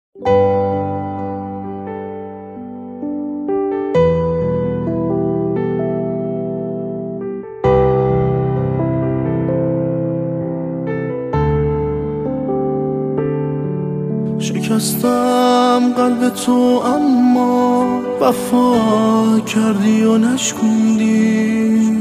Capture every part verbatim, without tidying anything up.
شکستم قلب تو اما وفا کردی و نشکوندی.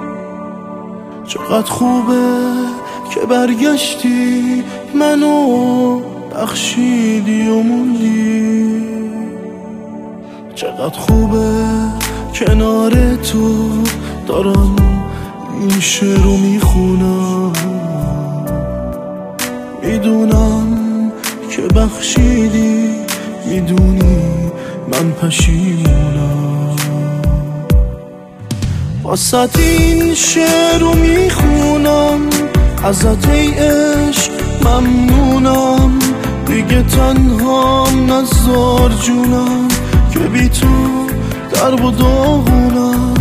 چقدر خوبه که برگشتی منو بخشیدی و موندی. چقدر خوبه کنار تو دارم این شعرو میخونم. میدونم که بخشیدی، میدونی من پشیمونم. واسه این شعر رو میخونم ازت ای عشق ممنونم. دیگه تنهام نذار جونم که بی تو درب و داغونم.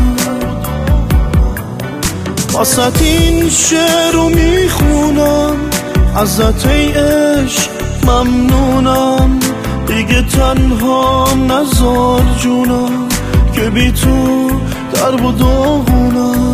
واسه این شعر رو میخونم ازت ای عشق ممنونم. دیگه تنهام نذار جونم که بی تو درب و داغونم.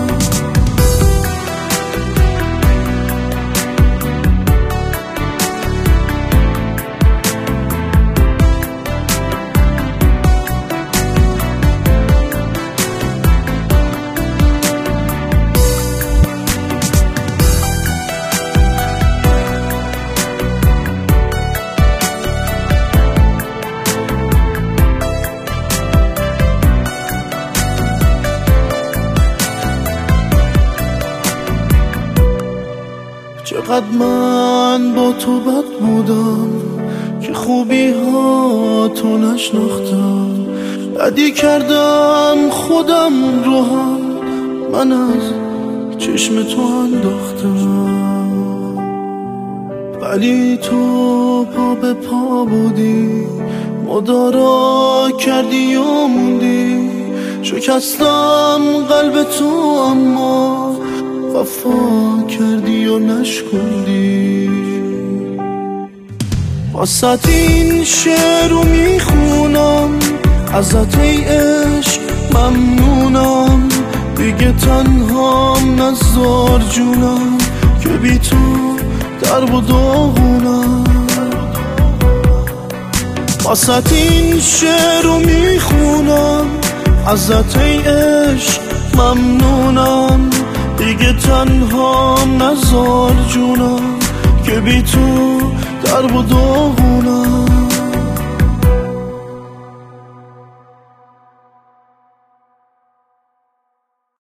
چقدر من با تو بد بودم که خوبی ها تو نشناختم. بدی کردم خودم رو هم من از چشم تو انداختم. ولی تو پا به پا بودی، مدارا کردی و موندی. شکستم قلب تو اما وفا کردی و نشکندی. واسه این شعر رو میخونم ازت ای عشق ممنونم. دیگه تنهام نذار جونم که بی تو درب و داغونم. واسه این شعر رو میخونم ازت ای عشق ممنونم. دیگه تنهام نذار جونم که بی تو درب و داغونم.